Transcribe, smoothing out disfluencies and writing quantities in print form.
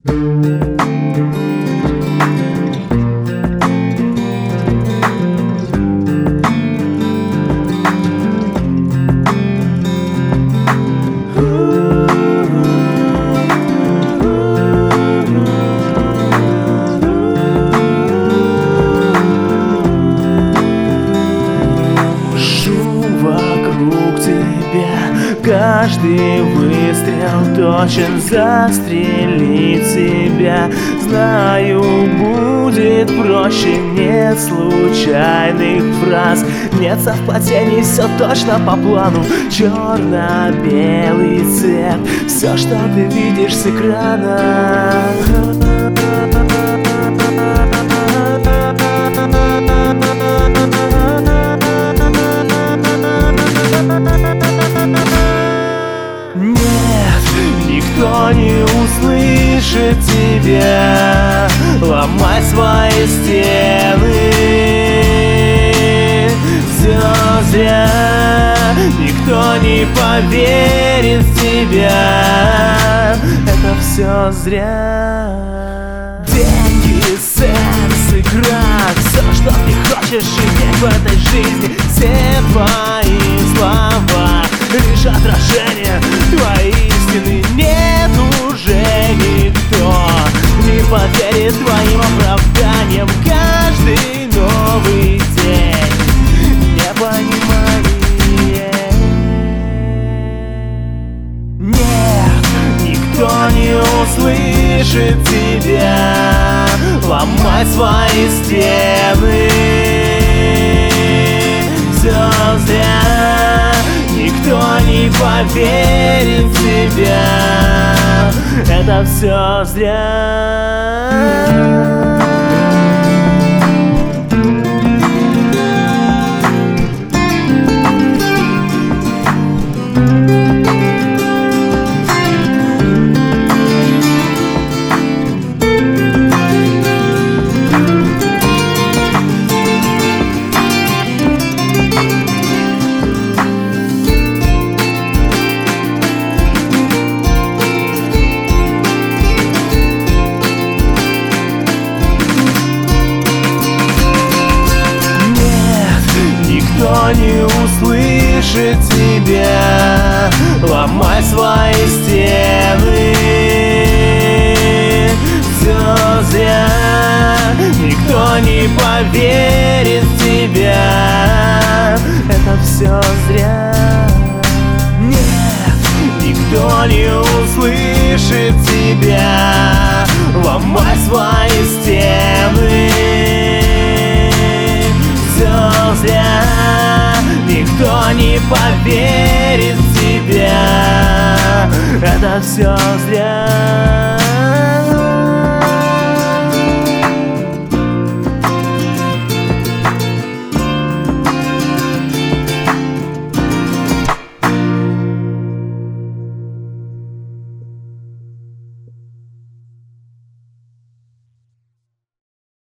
Каждый выстрел точен застрелить тебя. Знаю, будет проще, нет случайных фраз, нет совпадений, все точно по плану. Черно-белый цвет, все, что ты видишь с экрана. Никто не услышит тебя, ломай свои стены. Все зря, никто не поверит в тебя. Это все зря. Деньги, секс, игра, все, что ты хочешь иметь в этой жизни. Все твои слова лишь отражение твоей истины. Нет уже никто не поверит твоим оправданиям. Каждый новый день непонимание. Нет, никто не услышит тебя, ломай свои стены. Все зря, никто не поверит в тебя. Это все зря. Никто не услышит тебя, ломай свои стены. Все зря, никто не поверит в тебя. Это все зря. Нет, никто не услышит тебя, ломай свои стены. Все зря, никто не поверит в тебя. Это все зря.